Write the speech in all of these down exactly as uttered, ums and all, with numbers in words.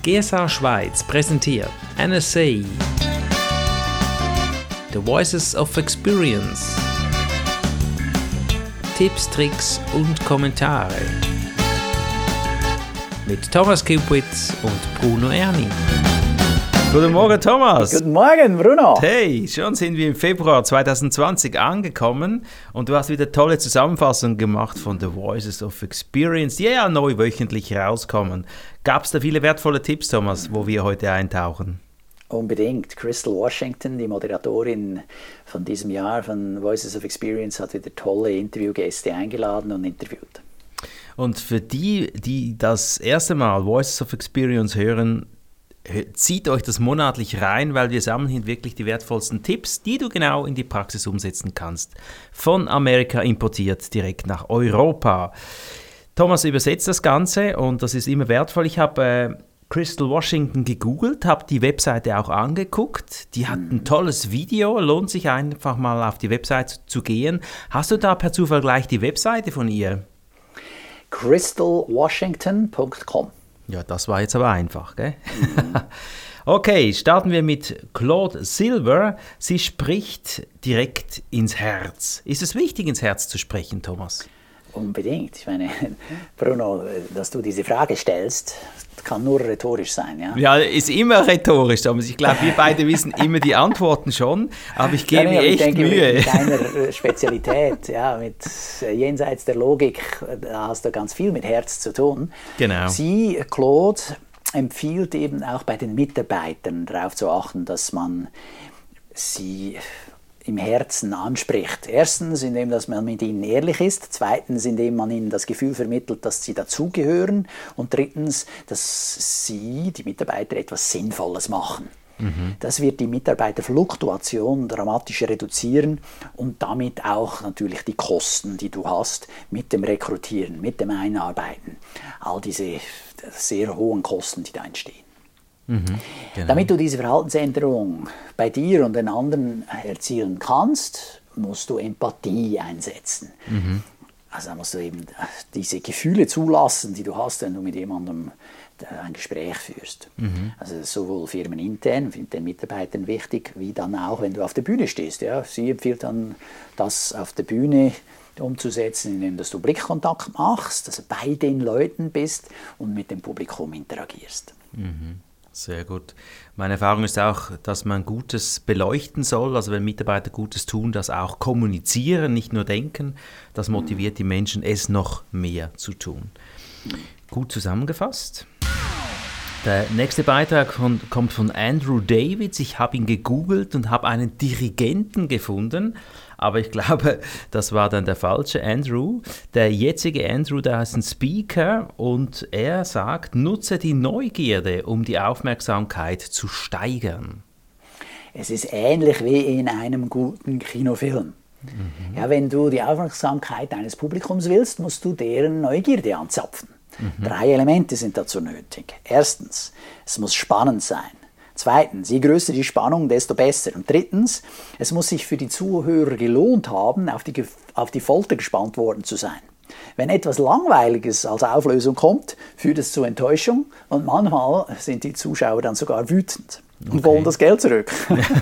G S A Schweiz präsentiert N S A The Voices of Experience. Tipps, Tricks und Kommentare mit Thomas Kupwitz und Bruno Erni. Guten Morgen, Thomas. Guten Morgen, Bruno. Hey, schon sind wir im Februar zwanzig zwanzig angekommen und du hast wieder tolle Zusammenfassungen gemacht von The Voices of Experience, die ja neu wöchentlich rauskommen. Gab es da viele wertvolle Tipps, Thomas, wo wir heute eintauchen? Unbedingt. Crystal Washington, die Moderatorin von diesem Jahr von Voices of Experience, hat wieder tolle Interviewgäste eingeladen und interviewt. Und für die, die das erste Mal Voices of Experience hören, zieht euch das monatlich rein, weil wir sammeln hier wirklich die wertvollsten Tipps, die du genau in die Praxis umsetzen kannst. Von Amerika importiert direkt nach Europa. Thomas übersetzt das Ganze und das ist immer wertvoll. Ich habe äh, Crystal Washington gegoogelt, habe die Webseite auch angeguckt. Die hat ein tolles Video, lohnt sich einfach mal auf die Webseite zu gehen. Hast du da per Zufall gleich die Webseite von ihr? crystal washington punkt com. Ja, das war jetzt aber einfach, gell? Mhm. Okay, starten wir mit Claude Silver. Sie spricht direkt ins Herz. Ist es wichtig, ins Herz zu sprechen, Thomas? Unbedingt. Ich meine, Bruno, dass du diese Frage stellst, kann nur rhetorisch sein. Ja, ja, ist immer rhetorisch, Thomas. Ich glaube, wir beide wissen immer die Antworten schon, aber ich gebe ja, mir echt ich denke, Mühe. Mit deiner Spezialität, ja, mit jenseits der Logik, da hast du ganz viel mit Herz zu tun. Genau. Sie, Claude, empfiehlt eben auch bei den Mitarbeitern darauf zu achten, dass man sie im Herzen anspricht. Erstens, indem dass man mit ihnen ehrlich ist. Zweitens, indem man ihnen das Gefühl vermittelt, dass sie dazugehören. Und drittens, dass sie, die Mitarbeiter, etwas Sinnvolles machen. Mhm. Das wird die Mitarbeiterfluktuation dramatisch reduzieren und damit auch natürlich die Kosten, die du hast mit dem Rekrutieren, mit dem Einarbeiten. All diese sehr hohen Kosten, die da entstehen. Mhm, genau. Damit du diese Verhaltensänderung bei dir und den anderen erzielen kannst, musst du Empathie einsetzen. Mhm. Also da musst du eben diese Gefühle zulassen, die du hast, wenn du mit jemandem ein Gespräch führst. Mhm. Also sowohl firmenintern, den Mitarbeitern wichtig, wie dann auch, wenn du auf der Bühne stehst. Ja. Sie empfiehlt dann, das auf der Bühne umzusetzen, indem dass du Blickkontakt machst, also bei den Leuten bist und mit dem Publikum interagierst. Mhm. Sehr gut. Meine Erfahrung ist auch, dass man Gutes beleuchten soll, also wenn Mitarbeiter Gutes tun, das auch kommunizieren, nicht nur denken. Das motiviert die Menschen, es noch mehr zu tun. Gut zusammengefasst. Der nächste Beitrag von, kommt von Andrew Davids. Ich habe ihn gegoogelt und habe einen Dirigenten gefunden, aber ich glaube, das war dann der falsche Andrew. Der jetzige Andrew, der ist ein Speaker und er sagt, nutze die Neugierde, um die Aufmerksamkeit zu steigern. Es ist ähnlich wie in einem guten Kinofilm. Mhm. Ja, wenn du die Aufmerksamkeit deines Publikums willst, musst du deren Neugierde anzapfen. Mhm. Drei Elemente sind dazu nötig. Erstens, es muss spannend sein. Zweitens, je größer die Spannung, desto besser. Und drittens, es muss sich für die Zuhörer gelohnt haben, auf die, auf die Folter gespannt worden zu sein. Wenn etwas Langweiliges als Auflösung kommt, führt es zu Enttäuschung und manchmal sind die Zuschauer dann sogar wütend und okay. wollen das Geld zurück.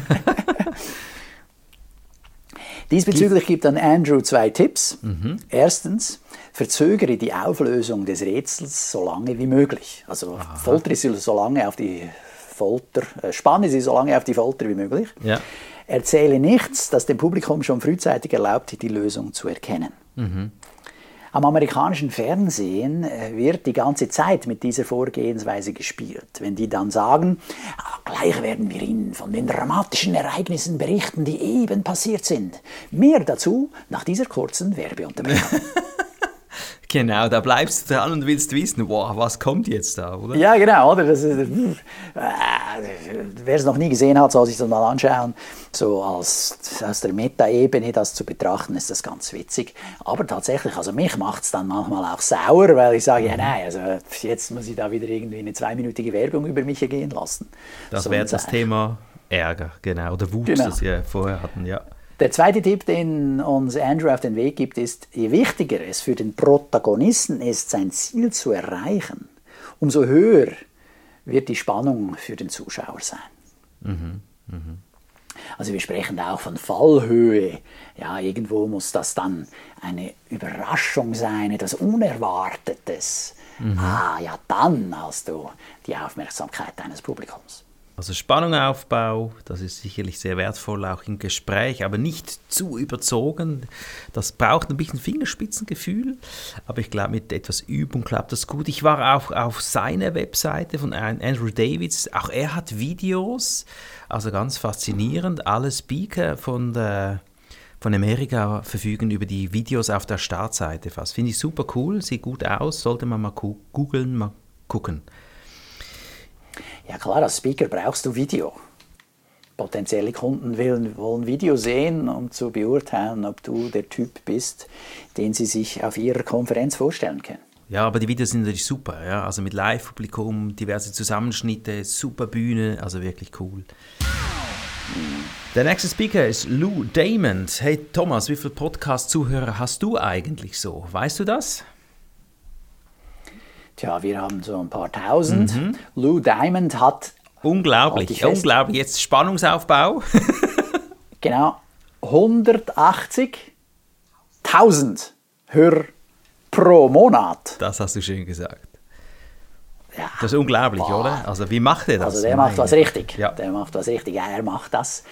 Diesbezüglich gibt dann Andrew zwei Tipps. Mhm. Erstens, verzögere die Auflösung des Rätsels so lange wie möglich. Also Aha. foltere sie so lange auf die Folter, äh, spanne sie so lange auf die Folter wie möglich. Ja. Erzähle nichts, das dem Publikum schon frühzeitig erlaubt, die Lösung zu erkennen. Mhm. Am amerikanischen Fernsehen wird die ganze Zeit mit dieser Vorgehensweise gespielt. Wenn die dann sagen, gleich werden wir Ihnen von den dramatischen Ereignissen berichten, die eben passiert sind. Mehr dazu nach dieser kurzen Werbeunterbrechung. Genau, da bleibst du dran und willst wissen, wow, was kommt jetzt da, oder? Ja, genau, oder? Das ist, äh, wer es noch nie gesehen hat, soll sich das mal anschauen. So als, aus der Meta-Ebene das zu betrachten, ist das ganz witzig. Aber tatsächlich, also mich macht es dann manchmal auch sauer, weil ich sage, ja nein, also jetzt muss ich da wieder irgendwie eine zweiminütige Werbung über mich ergehen lassen. Das so wäre das Thema Ärger, genau, oder Wut, genau. Das wir vorher hatten, ja. Der zweite Tipp, den uns Andrew auf den Weg gibt, ist, je wichtiger es für den Protagonisten ist, sein Ziel zu erreichen, umso höher wird die Spannung für den Zuschauer sein. Mhm. Mhm. Also wir sprechen da auch von Fallhöhe. Ja, irgendwo muss das dann eine Überraschung sein, etwas Unerwartetes. Mhm. Ah, ja, dann hast du die Aufmerksamkeit deines Publikums. Also Spannung Aufbau, das ist sicherlich sehr wertvoll, auch im Gespräch, aber nicht zu überzogen. Das braucht ein bisschen Fingerspitzengefühl, aber ich glaube, mit etwas Übung klappt das gut. Ich war auch auf seiner Webseite von Andrew Davids, auch er hat Videos, also ganz faszinierend. Alle Speaker von, der, von Amerika verfügen über die Videos auf der Startseite fast. Finde ich super cool, sieht gut aus, sollte man mal googeln, mal gucken. Ja klar, als Speaker brauchst du Video. Potenzielle Kunden wollen, wollen Video sehen, um zu beurteilen, ob du der Typ bist, den sie sich auf ihrer Konferenz vorstellen können. Ja, aber die Videos sind natürlich super. Ja? Also mit Live-Publikum, diverse Zusammenschnitte, super Bühne, also wirklich cool. Mhm. Der nächste Speaker ist Lou Diamond. Hey Thomas, wie viele Podcast-Zuhörer hast du eigentlich so? Weißt du das? Tja, wir haben so ein paar Tausend. Mhm. Lou Diamond hat... Unglaublich, unglaublich. Jetzt Spannungsaufbau. Genau, hundertachtzigtausend Hörer pro Monat. Das hast du schön gesagt. Ja, das ist unglaublich, boah. Oder? Also wie macht er das? Also der macht was richtig. Ja. Der macht was richtig. Ja, er macht das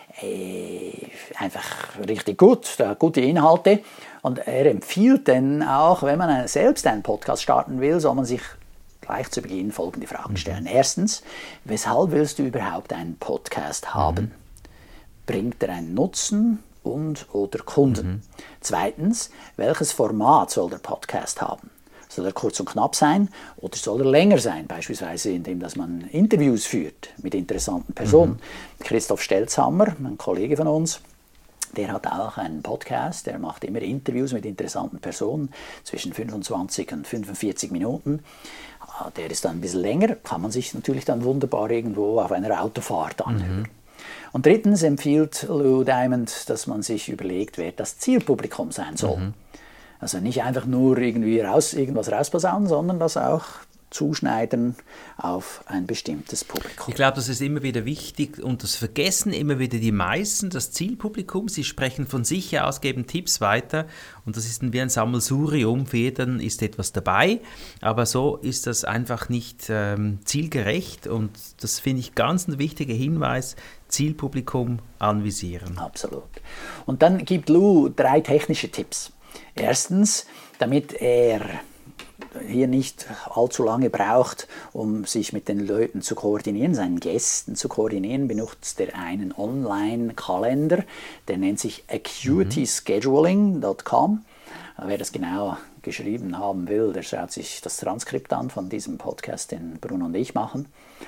äh, einfach richtig gut. Der hat gute Inhalte. Und er empfiehlt dann auch, wenn man selbst einen Podcast starten will, soll man sich gleich zu Beginn folgende Fragen stellen. Mhm. Erstens, weshalb willst du überhaupt einen Podcast haben? Mhm. Bringt er einen Nutzen und oder Kunden? Mhm. Zweitens, welches Format soll der Podcast haben? Soll er kurz und knapp sein oder soll er länger sein? Beispielsweise indem dass man Interviews führt mit interessanten Personen. Mhm. Christoph Stelzhammer, ein Kollege von uns, der hat auch einen Podcast, der macht immer Interviews mit interessanten Personen zwischen fünfundzwanzig und fünfundvierzig Minuten. Der ist dann ein bisschen länger, kann man sich natürlich dann wunderbar irgendwo auf einer Autofahrt anhören. Mhm. Und drittens empfiehlt Lou Diamond, dass man sich überlegt, wer das Zielpublikum sein soll. Mhm. Also nicht einfach nur irgendwie raus, irgendwas rausposaunen, sondern das auch zuschneiden auf ein bestimmtes Publikum. Ich glaube, das ist immer wieder wichtig und das vergessen immer wieder die meisten, das Zielpublikum. Sie sprechen von sich aus, geben Tipps weiter und das ist dann wie ein Sammelsurium. Für jeden ist etwas dabei, aber so ist das einfach nicht ähm, zielgerecht und das finde ich ganz ein wichtiger Hinweis, Zielpublikum anvisieren. Absolut. Und dann gibt Lou drei technische Tipps. Erstens, damit er hier nicht allzu lange braucht, um sich mit den Leuten zu koordinieren, seinen Gästen zu koordinieren, benutzt er einen Online-Kalender, der nennt sich acuity scheduling dot com. Wer das genau geschrieben haben will, der schaut sich das Transkript an von diesem Podcast, den Bruno und ich machen.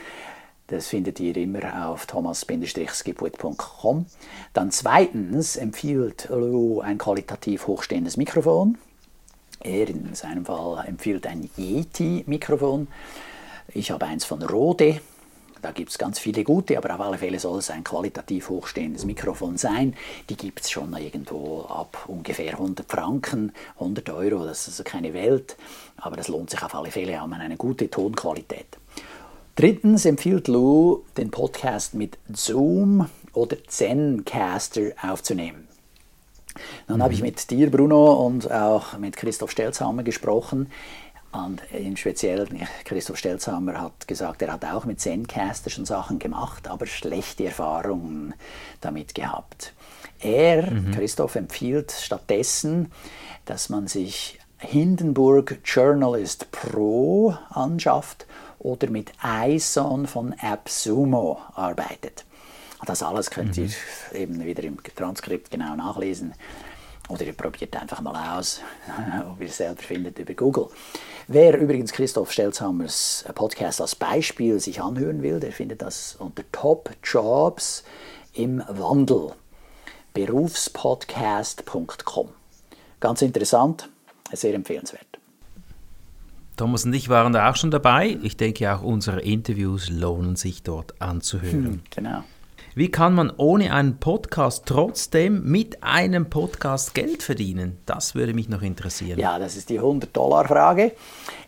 Das findet ihr immer auf thomas skipwith punkt com. Dann zweitens empfiehlt Lou ein qualitativ hochstehendes Mikrofon. Er in seinem Fall empfiehlt ein Yeti-Mikrofon. Ich habe eins von Rode. Da gibt es ganz viele gute, aber auf alle Fälle soll es ein qualitativ hochstehendes Mikrofon sein. Die gibt es schon irgendwo ab ungefähr hundert Franken, hundert Euro. Das ist also keine Welt, aber das lohnt sich auf alle Fälle, hat man eine gute Tonqualität. Drittens empfiehlt Lou, den Podcast mit Zoom oder Zencastr aufzunehmen. Dann mhm. habe ich mit dir, Bruno, und auch mit Christoph Stelzhammer gesprochen. Und im Speziellen, Christoph Stelzhammer hat gesagt, er hat auch mit Zencastr schon Sachen gemacht, aber schlechte Erfahrungen damit gehabt. Er, mhm. Christoph, empfiehlt stattdessen, dass man sich Hindenburg Journalist Pro anschafft oder mit I S O N von AppSumo arbeitet. Das alles könnt ihr mhm. eben wieder im Transkript genau nachlesen. Oder ihr probiert einfach mal aus, ob ihr es selber findet über Google. Wer übrigens Christoph Stelzhammers Podcast als Beispiel sich anhören will, der findet das unter Top Jobs im Wandel. berufspodcast punkt com. Ganz interessant, sehr empfehlenswert. Thomas und ich waren da auch schon dabei. Ich denke, auch unsere Interviews lohnen sich dort anzuhören. Hm, genau. Wie kann man ohne einen Podcast trotzdem mit einem Podcast Geld verdienen? Das würde mich noch interessieren. Ja, das ist die hundert-Dollar-Frage.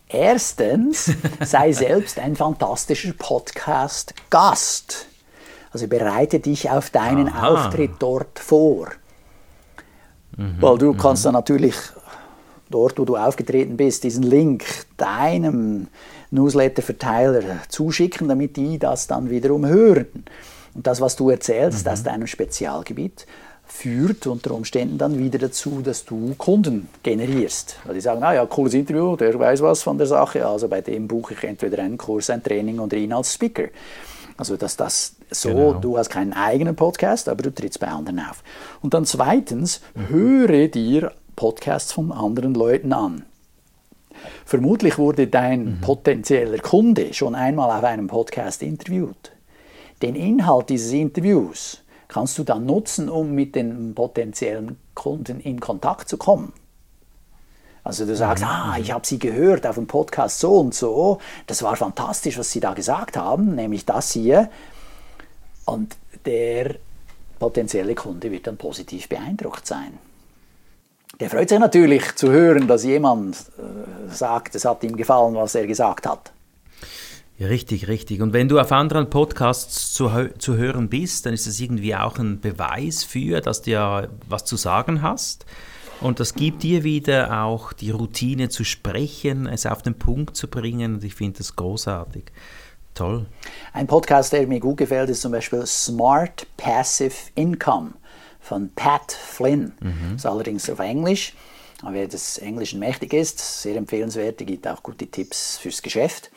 Erstens, sei selbst ein fantastischer Podcast-Gast. Also bereite dich auf deinen Aha. Auftritt dort vor. Mhm, Weil du mhm. kannst dann natürlich dort, wo du aufgetreten bist, diesen Link deinem Newsletter-Verteiler zuschicken, damit die das dann wiederum hören. Und das, was du erzählst mhm. aus deinem Spezialgebiet, führt unter Umständen dann wieder dazu, dass du Kunden generierst. Weil die sagen, ah ja, cooles Interview, der weiß was von der Sache, also bei dem buche ich entweder einen Kurs, ein Training oder ihn als Speaker. Also dass das so, genau. Du hast keinen eigenen Podcast, aber du trittst bei anderen auf. Und dann zweitens, mhm. höre dir Podcasts von anderen Leuten an. Vermutlich wurde dein mhm. potenzieller Kunde schon einmal auf einem Podcast interviewt. Den Inhalt dieses Interviews kannst du dann nutzen, um mit den potenziellen Kunden in Kontakt zu kommen. Also du sagst, ah, ich habe Sie gehört auf dem Podcast so und so, das war fantastisch, was Sie da gesagt haben, nämlich das hier. Und der potenzielle Kunde wird dann positiv beeindruckt sein. Der freut sich natürlich zu hören, dass jemand äh, sagt, es hat ihm gefallen, was er gesagt hat. Ja, richtig, richtig. Und wenn du auf anderen Podcasts zu, zu hören bist, dann ist das irgendwie auch ein Beweis für, dass du ja was zu sagen hast. Und das gibt dir wieder auch die Routine zu sprechen, es auf den Punkt zu bringen. Und ich finde das großartig. Toll. Ein Podcast, der mir gut gefällt, ist zum Beispiel Smart Passive Income von Pat Flynn. Mhm. Das ist allerdings auf Englisch. Aber wer des Englischen mächtig ist, sehr empfehlenswert, der gibt auch gute Tipps fürs Geschäft.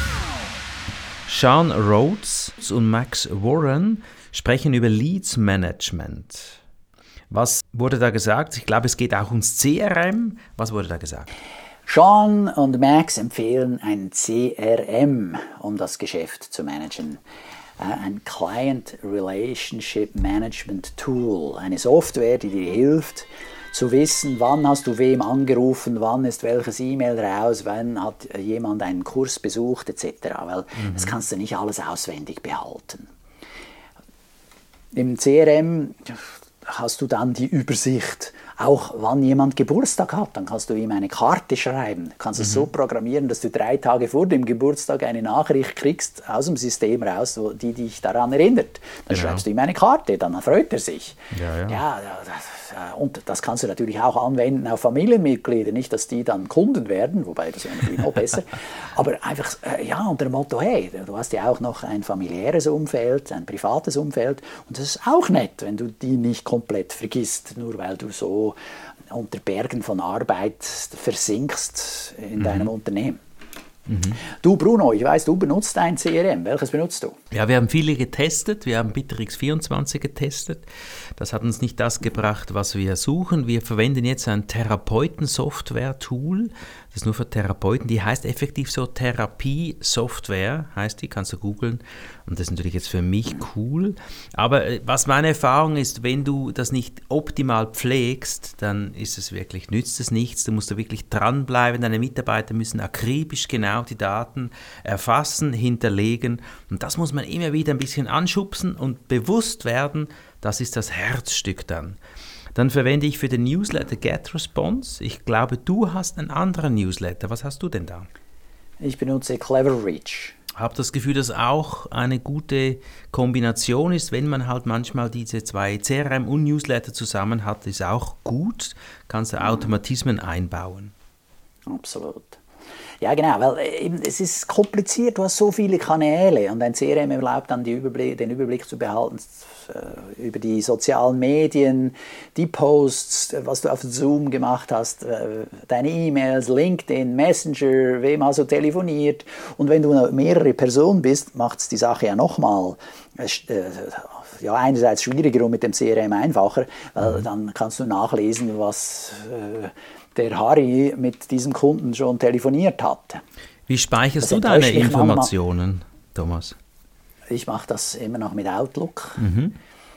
Sean Rhodes und Max Warren sprechen über Leads Management. Was wurde da gesagt? Ich glaube, es geht auch ums C R M. Was wurde da gesagt? Sean und Max empfehlen ein C R M, um das Geschäft zu managen. Ein Client Relationship Management Tool, eine Software, die dir hilft, zu wissen, wann hast du wem angerufen, wann ist welches E-Mail raus, wann hat jemand einen Kurs besucht et cetera. Weil mhm. das kannst du nicht alles auswendig behalten. Im C R M hast du dann die Übersicht, auch wann jemand Geburtstag hat. Dann kannst du ihm eine Karte schreiben. Du kannst mhm. es so programmieren, dass du drei Tage vor dem Geburtstag eine Nachricht kriegst aus dem System raus, die dich daran erinnert. Dann genau. schreibst du ihm eine Karte, dann freut er sich. Ja, ja. Ja, und das kannst du natürlich auch anwenden auf Familienmitglieder. Nicht, dass die dann Kunden werden, wobei das wäre natürlich noch besser. Aber einfach ja, unter dem Motto, hey, du hast ja auch noch ein familiäres Umfeld, ein privates Umfeld. Und das ist auch nett, wenn du die nicht komplett vergisst, nur weil du so unter Bergen von Arbeit versinkst in mhm. deinem Unternehmen. Mhm. Du Bruno, ich weiß, du benutzt ein C R M. Welches benutzt du? Ja, wir haben viele getestet. Wir haben Bitrix vierundzwanzig getestet. Das hat uns nicht das gebracht, was wir suchen. Wir verwenden jetzt ein Therapeuten-Software-Tool. Das ist nur für Therapeuten. Die heißt effektiv so Therapie-Software, heißt die, kannst du googeln. Und das ist natürlich jetzt für mich cool. Aber was meine Erfahrung ist, wenn du das nicht optimal pflegst, dann ist es wirklich, nützt es nichts. Du musst da wirklich dranbleiben. Deine Mitarbeiter müssen akribisch genau die Daten erfassen, hinterlegen. Und das muss man immer wieder ein bisschen anschubsen und bewusst werden. Das ist das Herzstück dann. Dann verwende ich für den Newsletter GetResponse. Ich glaube, du hast einen anderen Newsletter. Was hast du denn da? Ich benutze Cleverreach. Ich habe das Gefühl, dass auch eine gute Kombination ist, wenn man halt manchmal diese zwei C R M und Newsletter zusammen hat, ist auch gut. Kannst du Automatismen einbauen. Absolut. Ja, genau, weil eben, es ist kompliziert, du hast so viele Kanäle und ein C R M erlaubt dann die Überblick, den Überblick zu behalten äh, über die sozialen Medien, die Posts, was du auf Zoom gemacht hast, äh, deine E-Mails, LinkedIn, Messenger, wem hast du telefoniert. Und wenn du mehrere Personen bist, macht es die Sache ja nochmal äh, ja, einerseits schwieriger und mit dem C R M einfacher, weil mhm. dann kannst du nachlesen, was äh, der Harry mit diesem Kunden schon telefoniert hat. Wie speicherst das du deine Informationen, Thomas? Ich mache das immer noch mit Outlook mhm.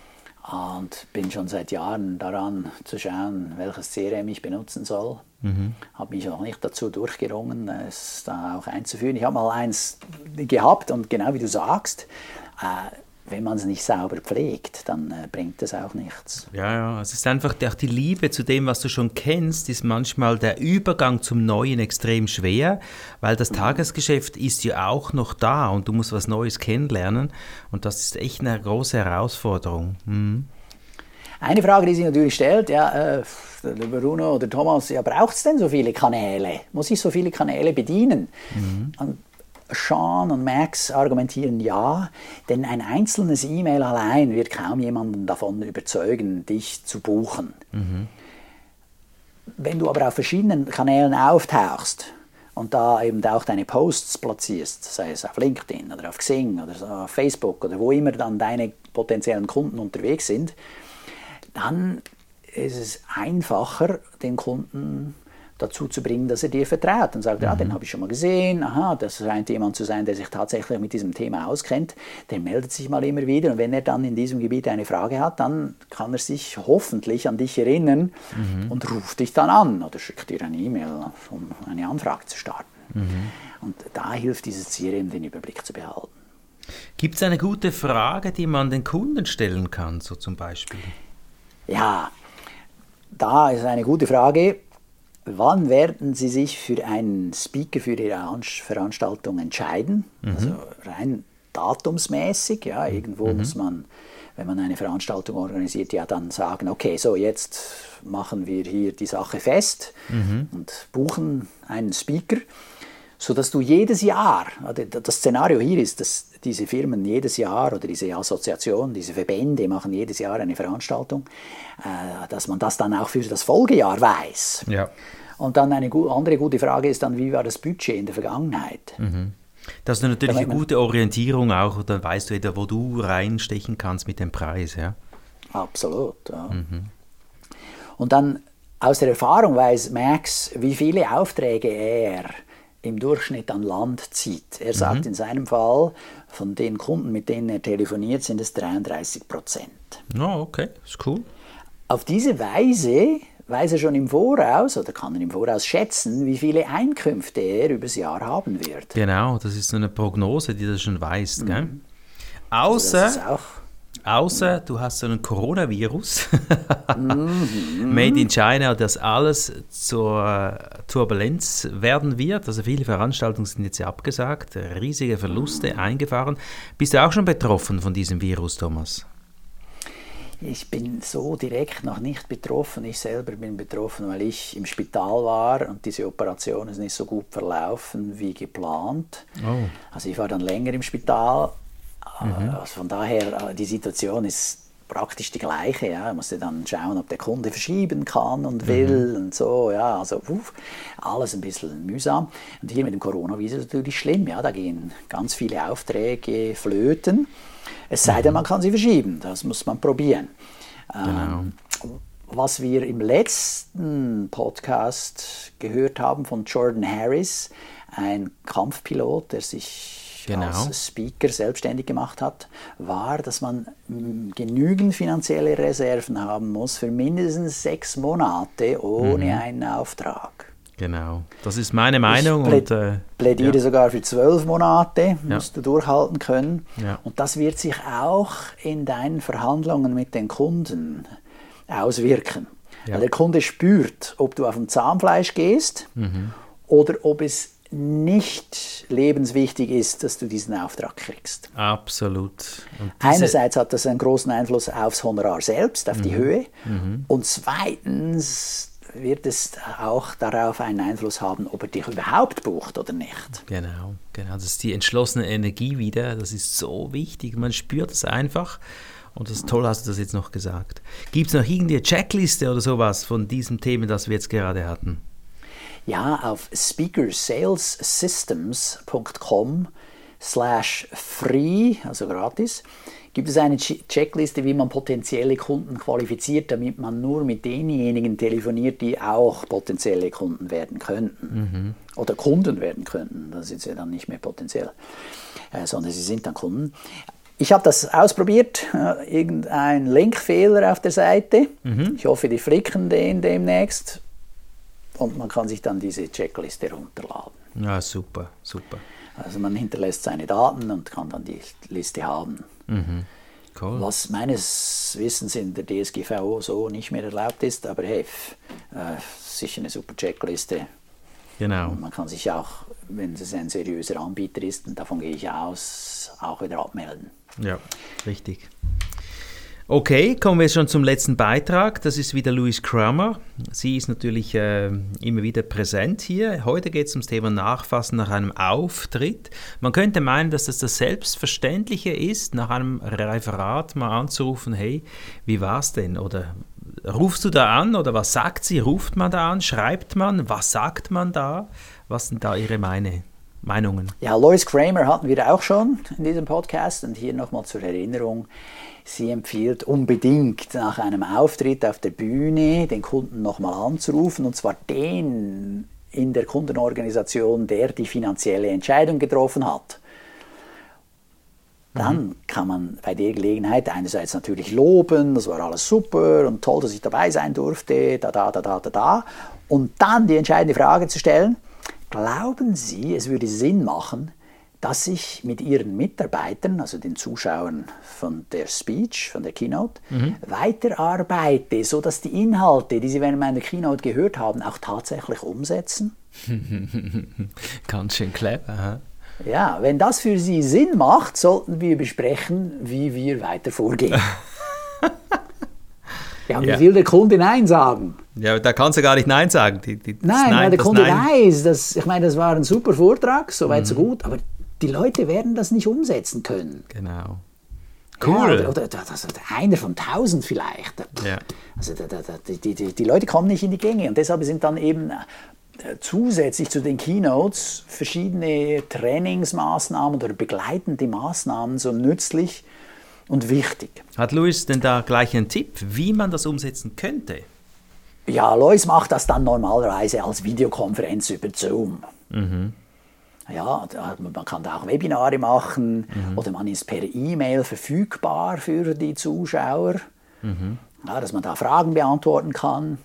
und bin schon seit Jahren daran zu schauen, welches C R M ich benutzen soll. Mhm. Habe mich noch nicht dazu durchgerungen, es da auch einzuführen. Ich habe mal eins gehabt und genau wie du sagst, äh, wenn man es nicht sauber pflegt, dann äh, bringt es auch nichts. Ja, ja, es ist einfach auch die Liebe zu dem, was du schon kennst, ist manchmal der Übergang zum Neuen extrem schwer, weil das mhm. Tagesgeschäft ist ja auch noch da und du musst was Neues kennenlernen und das ist echt eine große Herausforderung. Mhm. Eine Frage, die sich natürlich stellt, ja, äh, der Bruno oder Thomas, ja, braucht es denn so viele Kanäle? Muss ich so viele Kanäle bedienen? Mhm. Und Sean und Max argumentieren ja, denn ein einzelnes E-Mail allein wird kaum jemanden davon überzeugen, dich zu buchen. Mhm. Wenn du aber auf verschiedenen Kanälen auftauchst und da eben auch deine Posts platzierst, sei es auf LinkedIn oder auf Xing oder auf Facebook oder wo immer dann deine potenziellen Kunden unterwegs sind, dann ist es einfacher, den Kunden dazu zu bringen, dass er dir vertraut und sagt, mhm. ja, den habe ich schon mal gesehen, aha, das scheint jemand zu sein, der sich tatsächlich mit diesem Thema auskennt, der meldet sich mal immer wieder und wenn er dann in diesem Gebiet eine Frage hat, dann kann er sich hoffentlich an dich erinnern mhm. und ruft dich dann an oder schickt dir eine E-Mail, um eine Anfrage zu starten. Mhm. Und da hilft dieses C R M, den Überblick zu behalten. Gibt es eine gute Frage, die man den Kunden stellen kann, so zum Beispiel? Ja, da ist eine gute Frage. Wann werden Sie sich für einen Speaker für Ihre Veranstaltung entscheiden? Mhm. Also rein datumsmäßig, ja, irgendwo mhm. muss man, wenn man eine Veranstaltung organisiert, ja dann sagen, okay, so jetzt machen wir hier die Sache fest mhm. und buchen einen Speaker, sodass du jedes Jahr, das Szenario hier ist, dass diese Firmen jedes Jahr oder diese Assoziationen, diese Verbände machen jedes Jahr eine Veranstaltung, dass man das dann auch für das Folgejahr weiß. Ja. Und dann eine andere gute Frage ist dann, wie war das Budget in der Vergangenheit? Mhm. Das ist natürlich eine gute Orientierung auch, dann weißt du wieder, wo du reinstechen kannst mit dem Preis. Ja? Absolut. Ja. Mhm. Und dann aus der Erfahrung weiß Max, wie viele Aufträge er im Durchschnitt an Land zieht. Er sagt mhm. in seinem Fall, von den Kunden, mit denen er telefoniert, sind es dreiunddreißig Prozent. Oh, okay, ist cool. Auf diese Weise weiß er schon im Voraus oder kann er im Voraus schätzen, wie viele Einkünfte er übers Jahr haben wird. Genau, das ist so eine Prognose, die du schon weißt. Mhm. Gell? Außer, also auch außer du hast so einen Coronavirus, mhm. made in China, das alles zur Turbulenz werden wird. Also viele Veranstaltungen sind jetzt abgesagt, riesige Verluste mhm. eingefahren. Bist du auch schon betroffen von diesem Virus, Thomas? Ich bin so direkt noch nicht betroffen. Ich selber bin betroffen, weil ich im Spital war und diese Operation ist nicht so gut verlaufen wie geplant. Oh. Also ich war dann länger im Spital. Mhm. Also von daher, die Situation ist praktisch die gleiche. Ja. Ich musste dann schauen, ob der Kunde verschieben kann und will mhm. und so. Ja. Also uff, alles ein bisschen mühsam. Und hier mit dem Coronavirus ist natürlich schlimm. Ja. Da gehen ganz viele Aufträge flöten. Es sei denn, man kann sie verschieben. Das muss man probieren. Genau. Ähm, was wir im letzten Podcast gehört haben von Jordan Harris, ein Kampfpilot, der sich genau. als Speaker selbstständig gemacht hat, war, dass man genügend finanzielle Reserven haben muss für mindestens sechs Monate ohne mhm. einen Auftrag. Genau, das ist meine Meinung. Ich plä- und, äh, plädiere ja. sogar für zwölf Monate, musst ja. du durchhalten können. Ja. Und das wird sich auch in deinen Verhandlungen mit den Kunden auswirken. Ja. Weil der Kunde spürt, ob du auf dem Zahnfleisch gehst mhm. oder ob es nicht lebenswichtig ist, dass du diesen Auftrag kriegst. Absolut. Und einerseits hat das einen großen Einfluss aufs Honorar selbst, auf mhm. die Höhe. Mhm. Und zweitens wird es auch darauf einen Einfluss haben, ob er dich überhaupt bucht oder nicht. Genau, genau. Das ist die entschlossene Energie wieder. Das ist so wichtig. Man spürt es einfach. Und das ist toll, hast du das jetzt noch gesagt. Gibt es noch irgendeine Checkliste oder sowas von diesen Themen, das wir jetzt gerade hatten? Ja, auf speakersalessystems punkt com slash free, also gratis, gibt es eine Checkliste, wie man potenzielle Kunden qualifiziert, damit man nur mit denjenigen telefoniert, die auch potenzielle Kunden werden könnten. Mhm. Oder Kunden werden könnten. Das ist ja dann nicht mehr potenziell, äh, sondern sie sind dann Kunden. Ich habe das ausprobiert, äh, irgendein Linkfehler auf der Seite. Mhm. Ich hoffe, die flicken den demnächst. Und man kann sich dann diese Checkliste runterladen. Ja, super, super. Also man hinterlässt seine Daten und kann dann die Liste haben. Mhm. Cool. Was meines Wissens in der D S G V O so nicht mehr erlaubt ist, aber hey, äh, sicher eine super Checkliste. Genau. Und man kann sich auch, wenn es ein seriöser Anbieter ist, und davon gehe ich aus, auch wieder abmelden. Ja, richtig. Okay, kommen wir schon zum letzten Beitrag. Das ist wieder Louise Kramer. Sie ist natürlich äh, immer wieder präsent hier. Heute geht es ums Thema Nachfassen nach einem Auftritt. Man könnte meinen, dass das das Selbstverständliche ist, nach einem Referat mal anzurufen, hey, wie war's denn? Oder rufst du da an oder was sagt sie? Ruft man da an? Schreibt man? Was sagt man da? Was sind da Ihre meine, Meinungen? Ja, Louise Kramer hatten wir auch schon in diesem Podcast und hier nochmal zur Erinnerung. Sie empfiehlt unbedingt nach einem Auftritt auf der Bühne den Kunden nochmal anzurufen, und zwar den in der Kundenorganisation, der die finanzielle Entscheidung getroffen hat. Dann mhm. kann man bei der Gelegenheit einerseits natürlich loben, das war alles super und toll, dass ich dabei sein durfte, da, da, da, da, da, da. Und dann die entscheidende Frage zu stellen: Glauben Sie, es würde Sinn machen, dass ich mit Ihren Mitarbeitern, also den Zuschauern von der Speech, von der Keynote, mhm. weiterarbeite, sodass die Inhalte, die Sie während meiner Keynote gehört haben, auch tatsächlich umsetzen? Ganz schön clever. He? Ja, wenn das für Sie Sinn macht, sollten wir besprechen, wie wir weiter vorgehen. Ja, und ja. Wie will der Kunde Nein sagen? Ja, da kannst du gar nicht Nein sagen. Die, die, Nein, Nein, weil der Kunde Nein. weiß, dass, ich meine, das war ein super Vortrag, soweit mhm. so gut, aber die Leute werden das nicht umsetzen können. Genau. Cool. Ja, oder, oder also einer von tausend vielleicht. Ja. Also da, da, die, die, die Leute kommen nicht in die Gänge, und deshalb sind dann eben zusätzlich zu den Keynotes verschiedene Trainingsmaßnahmen oder begleitende Maßnahmen so nützlich und wichtig. Hat Louise denn da gleich einen Tipp, wie man das umsetzen könnte? Ja, Louise macht das dann normalerweise als Videokonferenz über Zoom. Mhm. Ja, man kann da auch Webinare machen, mhm. oder man ist per E-Mail verfügbar für die Zuschauer, mhm. ja, dass man da Fragen beantworten kann.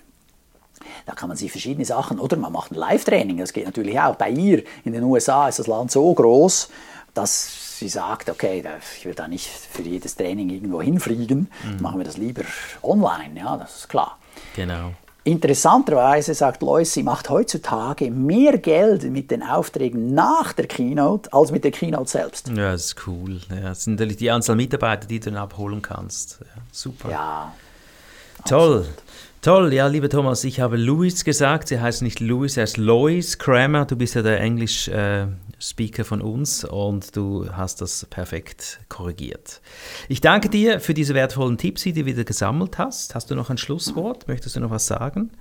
Da kann man sich verschiedene Sachen, oder man macht ein Live-Training, das geht natürlich auch. Bei ihr in den U S A ist das Land so groß, dass sie sagt, okay, ich will da nicht für jedes Training irgendwo hinfliegen, mhm. machen wir das lieber online, ja, das ist klar. Genau. Interessanterweise sagt Louise, sie macht heutzutage mehr Geld mit den Aufträgen nach der Keynote als mit der Keynote selbst. Ja, das ist cool. Ja, das sind natürlich die Anzahl Mitarbeiter, die du dann abholen kannst. Ja, super. Ja. Toll. Absolut. Toll, ja, lieber Thomas, ich habe Louise gesagt, sie heißt nicht Louise, sie heißt Louise Kramer, du bist ja der Englisch-Speaker äh, von uns und du hast das perfekt korrigiert. Ich danke dir für diese wertvollen Tipps, die du wieder gesammelt hast. Hast du noch ein Schlusswort? Möchtest du noch was sagen?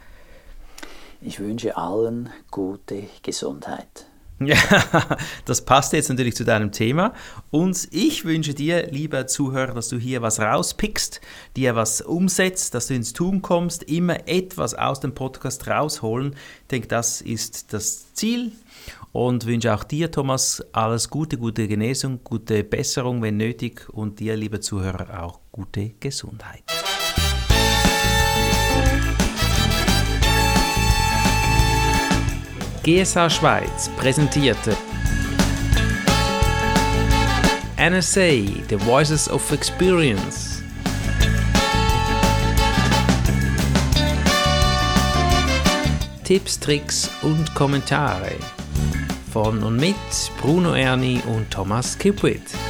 Ich wünsche allen gute Gesundheit. Ja, das passt jetzt natürlich zu deinem Thema. Und ich wünsche dir, lieber Zuhörer, dass du hier was rauspickst, dir was umsetzt, dass du ins Tun kommst, immer etwas aus dem Podcast rausholen. Ich denke, das ist das Ziel. Und wünsche auch dir, Thomas, alles Gute, gute Genesung, gute Besserung, wenn nötig. Und dir, lieber Zuhörer, auch gute Gesundheit. G S H Schweiz präsentierte N S A, The Voices of Experience. Tipps, Tricks und Kommentare von und mit Bruno Erni und Thomas Kipwith.